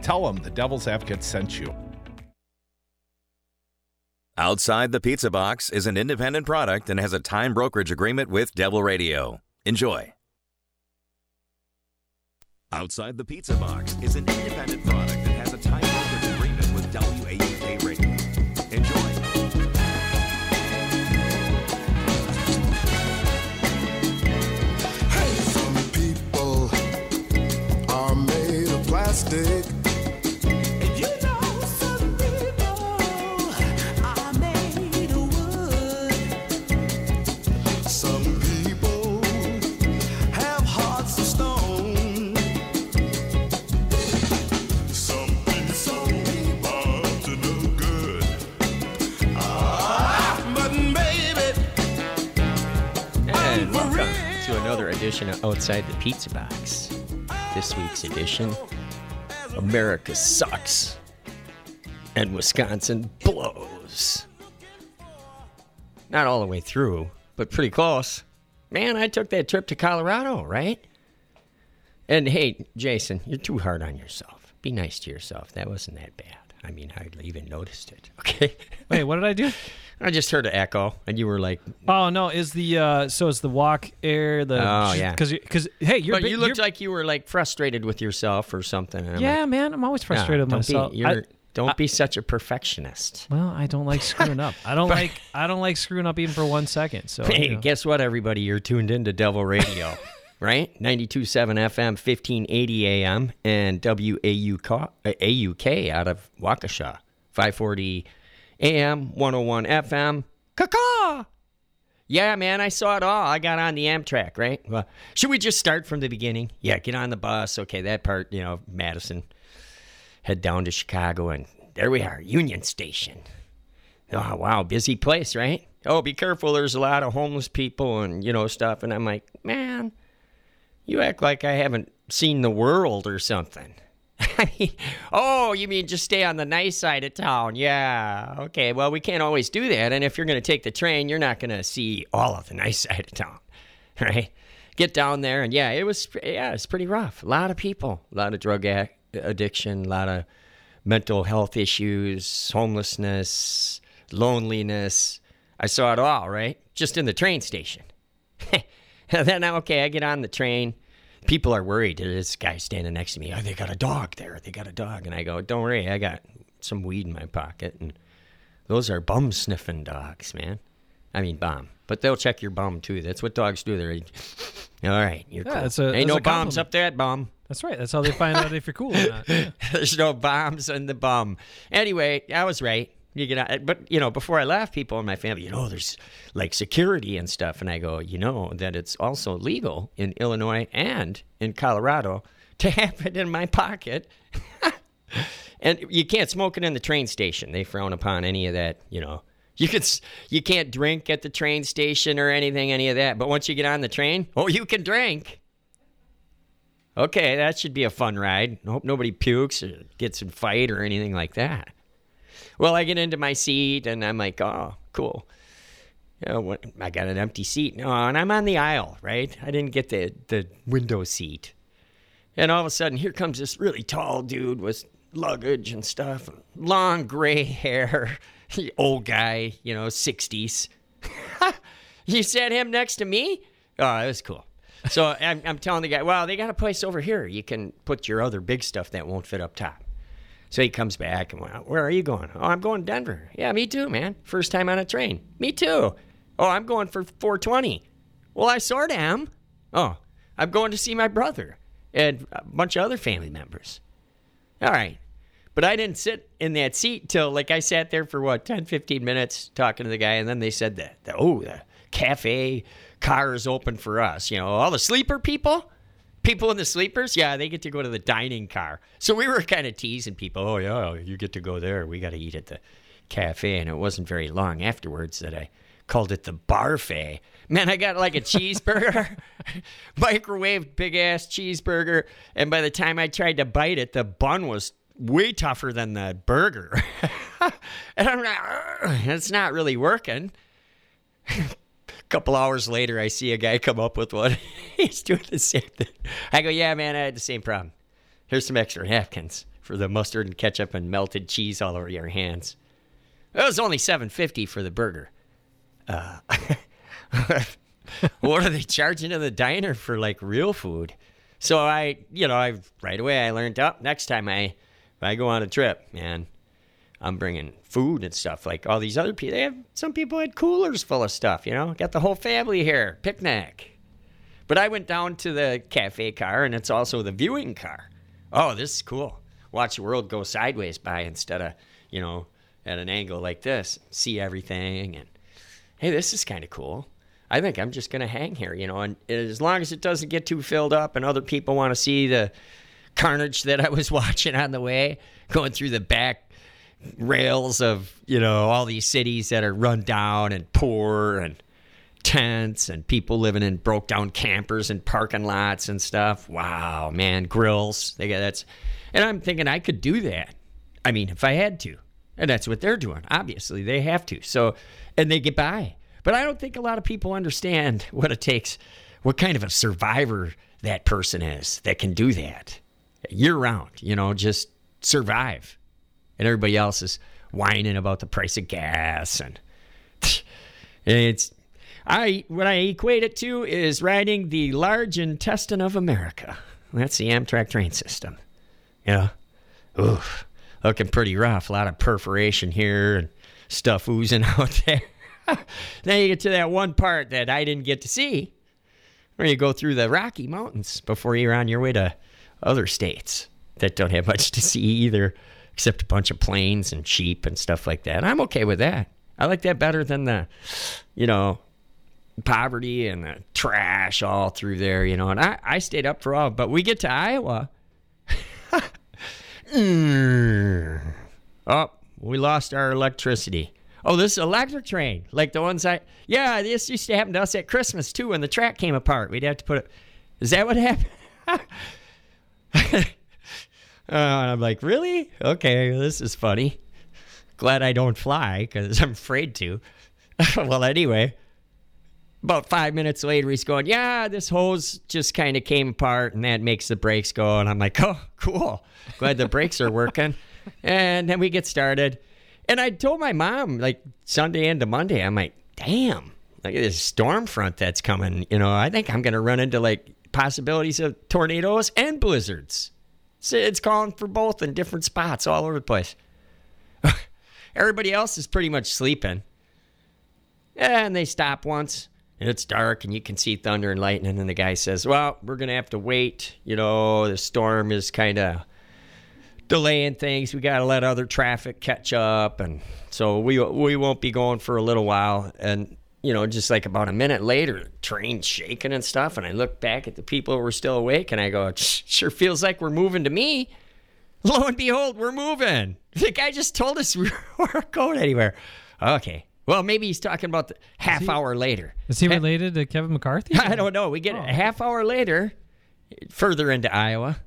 Tell them the Devil's Advocate sent you. Outside the Pizza Box is an independent product and has a time brokerage agreement with Devil Radio. Enjoy. Outside the Pizza Box is an independent product that has a time brokerage agreement with WAUK Radio. Enjoy. Hey, some people are made of plastic. Another edition of Outside the Pizza Box. This week's edition, America sucks and Wisconsin blows. Not all the way through, but pretty close. Man, I took that trip to Colorado, right? And hey, Jason, you're too hard on yourself. Be nice to yourself. That wasn't that bad. I mean, I hardly even noticed it, okay? Wait, what did I do? I just heard an echo, and you were like, "Oh no, is the so it's the walk air the?" Oh yeah, because hey, you looked like you were like frustrated with yourself or something. Yeah, like, man, I'm always frustrated with myself. Don't be such a perfectionist. Well, I don't like screwing up. I don't like screwing up even for 1 second. So hey, guess what, everybody? You're tuned into Devil Radio, right? 92.7 FM, 1580 AM, and WAUK out of Waukesha, 540. AM, 101 FM, caw. Yeah, man, I saw it all. I got on the Amtrak, right? Well, should we just start from the beginning? Yeah, get on the bus. Okay, that part, Madison. Head down to Chicago, and there we are, Union Station. Oh, wow, busy place, right? Oh, be careful, there's a lot of homeless people and, stuff. And I'm like, man, you act like I haven't seen the world or something. Oh, you mean just stay on the nice side of town? Yeah, okay. Well, we can't always do that. And if you're going to take the train, you're not going to see all of the nice side of town, right? Get down there, and it's pretty rough. A lot of people, a lot of drug addiction, a lot of mental health issues, homelessness, loneliness. I saw it all, right? Just in the train station. Then, okay, I get on the train. People are worried. This guy standing next to me. Oh, they got a dog there. They got a dog. And I go, don't worry. I got some weed in my pocket. And those are bum-sniffing dogs, man. I mean, bum. But they'll check your bum, too. That's what dogs do. They're all right, you're cool. Ain't no bombs up there, bum. That's right. That's how they find out if you're cool or not. Yeah. There's no bombs in the bum. Anyway, I was right. You get out, but before I left, people in my family, there's like security and stuff, and I go, that it's also legal in Illinois and in Colorado to have it in my pocket, and you can't smoke it in the train station. They frown upon any of that. You can't drink at the train station or any of that. But once you get on the train, you can drink. Okay, that should be a fun ride. I hope nobody pukes or gets in a fight or anything like that. Well, I get into my seat, and I'm like, oh, cool. I got an empty seat. No, and I'm on the aisle, right? I didn't get the window seat. And all of a sudden, here comes this really tall dude with luggage and stuff, long gray hair, old guy, 60s. You sat him next to me? Oh, it was cool. So I'm telling the guy, well, they got a place over here. You can put your other big stuff that won't fit up top. So he comes back and, where are you going? Oh, I'm going to Denver. Yeah, me too, man. First time on a train. Me too. Oh, I'm going for 420. Well, I sort of am. Oh, I'm going to see my brother and a bunch of other family members. All right. But I didn't sit in that seat till, I sat there for, 10, 15 minutes talking to the guy, and then they said the cafe car is open for us. All the sleeper people in the sleepers, yeah, they get to go to the dining car. So we were kind of teasing people. Oh, yeah, you get to go there. We got to eat at the cafe. And it wasn't very long afterwards that I called it the Barfay. Man, I got a cheeseburger, microwaved big-ass cheeseburger. And by the time I tried to bite it, the bun was way tougher than the burger. And I'm like, it's not really working. A couple hours later, I see a guy come up with one. He's doing the same thing. I go, yeah, man, I had the same problem. Here's some extra napkins for the mustard and ketchup and melted cheese all over your hands. It was only $7.50 for the burger. What are they charging in the diner for like real food? So I right away I learned up. Next time if I go on a trip, man, I'm bringing food and stuff. Like all these other people, some people had coolers full of stuff. Got the whole family here, picnic. But I went down to the cafe car, and it's also the viewing car. Oh, this is cool. Watch the world go sideways by instead of at an angle like this. See everything, and hey, this is kind of cool. I think I'm just going to hang here, and as long as it doesn't get too filled up and other people want to see the carnage that I was watching on the way, going through the back rails of, all these cities that are run down and poor and tents and people living in broke down campers and parking lots and stuff. Wow, man, grills. And I'm thinking I could do that. I mean, if I had to. And that's what they're doing. Obviously, they have to. So, and they get by. But I don't think a lot of people understand what it takes, what kind of a survivor that person is that can do that year round, just survive. And everybody else is whining about the price of gas. And what I equate it to is riding the large intestine of America. That's the Amtrak train system. Oof, looking pretty rough. A lot of perforation here and stuff oozing out there. Then you get to that one part that I didn't get to see, where you go through the Rocky Mountains before you're on your way to other states that don't have much to see either, except a bunch of plains and sheep and stuff like that. I'm okay with that. I like that better than the, poverty and the trash all through there, and I stayed up for all, but we get to Iowa. Oh, we lost our electricity. Oh, this is electric train, like the ones this used to happen to us at Christmas, too, when the track came apart. We'd have to put it, is that what happened? I'm like, really? Okay, this is funny. Glad I don't fly, because I'm afraid to. Well, anyway, about 5 minutes later, he's going, this hose just kind of came apart, and that makes the brakes go. And I'm like, oh, cool. Glad the brakes are working. And then we get started. And I told my mom, like, Sunday into Monday, I'm like, damn, look at this storm front that's coming. I think I'm going to run into, like, possibilities of tornadoes and blizzards. So it's calling for both in different spots all over the place. Everybody else is pretty much sleeping. And they stop once, and it's dark, and you can see thunder and lightning. And the guy says, well, we're going to have to wait. The storm is kind of delaying things. We got to let other traffic catch up, and so we won't be going for a little while. And just like about a minute later, train's shaking and stuff, and I look back at the people who were still awake, and I go, sure feels like we're moving to me. Lo and behold, we're moving. The guy just told us we weren't going anywhere. Okay, well, maybe he's talking about the half hour later. Is he related to Kevin McCarthy? I don't know. We get a half hour later, further into Iowa.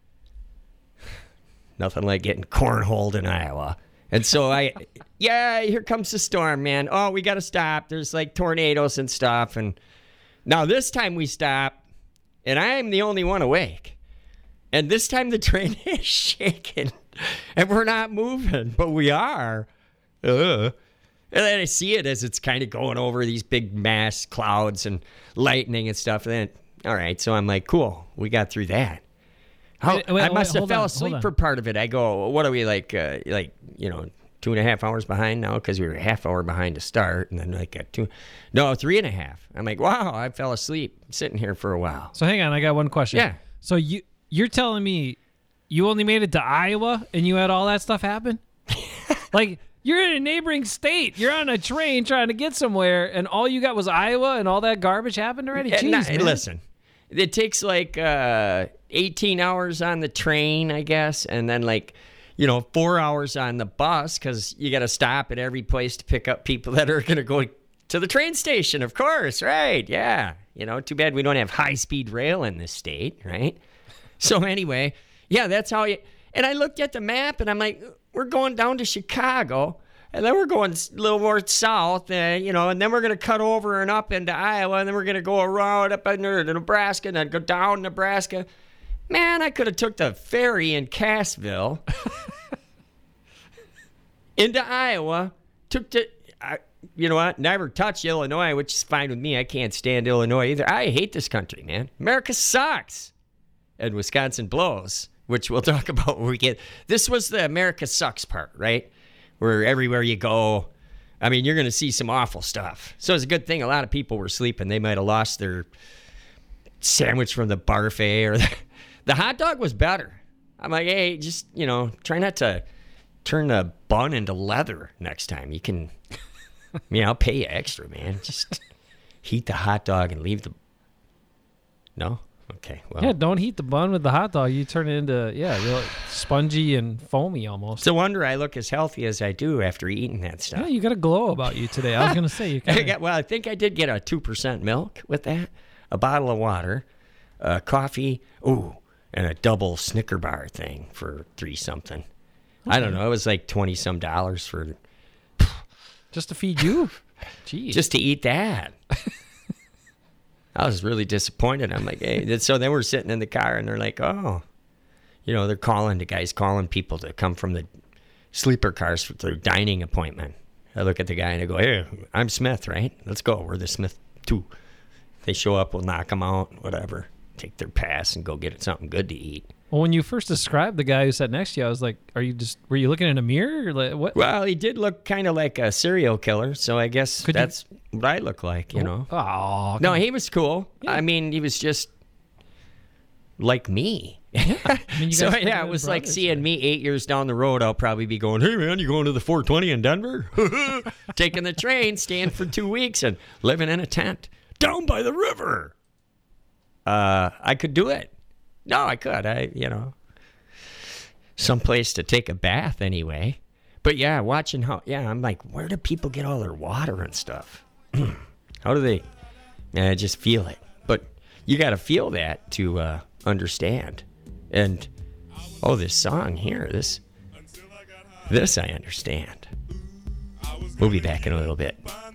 Nothing like getting cornholed in Iowa. And so here comes the storm, man. Oh, we got to stop. There's like tornadoes and stuff. And now this time we stop, and I'm the only one awake. And this time the train is shaking, and we're not moving, but we are. And then I see it as it's kind of going over these big mass clouds and lightning and stuff. And then, all right, so I'm like, cool, we got through that. I must have fell asleep for part of it. I go, what are we, like 2.5 hours behind now? Because we were a half hour behind to start, and then 3.5. I'm like, wow, I fell asleep sitting here for a while. So hang on, I got one question. Yeah. So you're telling me you only made it to Iowa and you had all that stuff happen? Like, you're in a neighboring state. You're on a train trying to get somewhere, and all you got was Iowa, and all that garbage happened already? Jeez, man. Listen, it takes 18 hours on the train, I guess, and then 4 hours on the bus, because you got to stop at every place to pick up people that are going to go to the train station, of course, right? Yeah. Too bad we don't have high-speed rail in this state, right? So anyway, yeah, that's how and I looked at the map, and I'm like, we're going down to Chicago, and then we're going a little more south, and then we're going to cut over and up into Iowa, and then we're going to go around up into Nebraska, and then go down Nebraska. Man, I could have took the ferry in Cassville into Iowa. You know what? Never touched Illinois, which is fine with me. I can't stand Illinois either. I hate this country, man. America sucks. And Wisconsin blows, which we'll talk about when we get. This was the America sucks part, right? Where everywhere you go, I mean, you're going to see some awful stuff. So it's a good thing a lot of people were sleeping. They might have lost their sandwich from the buffet, or the hot dog was better. I'm like, hey, just, try not to turn the bun into leather next time. You can, I'll pay you extra, man. Just heat the hot dog and leave the, no? Okay, well. Yeah, don't heat the bun with the hot dog. You turn it into, you're like spongy and foamy almost. It's a wonder I look as healthy as I do after eating that stuff. Yeah, you got a glow about you today. I was going to say. You I think I did get a 2% milk with that, a bottle of water, coffee, and a double Snicker bar thing for $3-something. Okay. I don't know. It was like $20-some for... Just to feed you? Jeez. Just to eat that. I was really disappointed. I'm like, hey. So then we're sitting in the car, and they're like, oh. They're calling people to come from the sleeper cars for their dining appointment. I look at the guy, and I go, hey, I'm Smith, right? Let's go. We're the Smith 2. They show up, we'll knock them out, whatever. Take their pass and go get something good to eat. Well, when you first described the guy who sat next to you, I was like, were you looking in a mirror? Or like, what? Well, he did look kind of like a serial killer, so I guess that's what I look like, Oh, no, he was cool. Yeah. I mean, he was just like me. Yeah. So, it was like seeing me 8 years down the road. I'll probably be going, hey, man, you going to the 420 in Denver? Taking the train, staying for 2 weeks, and living in a tent down by the river. I could do it. No, I could. Someplace to take a bath anyway. But yeah, watching I'm like, where do people get all their water and stuff? How do they? I just feel it. But you got to feel that to understand. And this song here, this I understand. We'll be back in a little bit.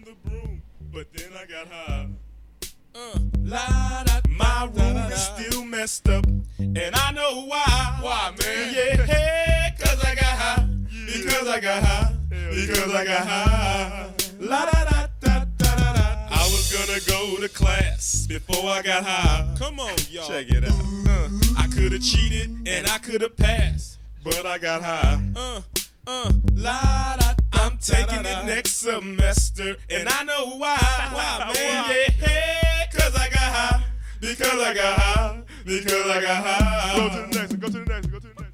My room is still messed up, and I know why. Why, man? Yeah, cause I got high. Because I got high. Because I got high. La da da da da da da. I was gonna go to class before I got high. Come on, y'all. Check it out. I could have cheated and I could have passed, but I got high. La da. I'm taking it next semester, and I know why. Why, man? Yeah, cause I got high. Because I got high. Because I got high. Go to the next one. Go to the next one. Go to the next one.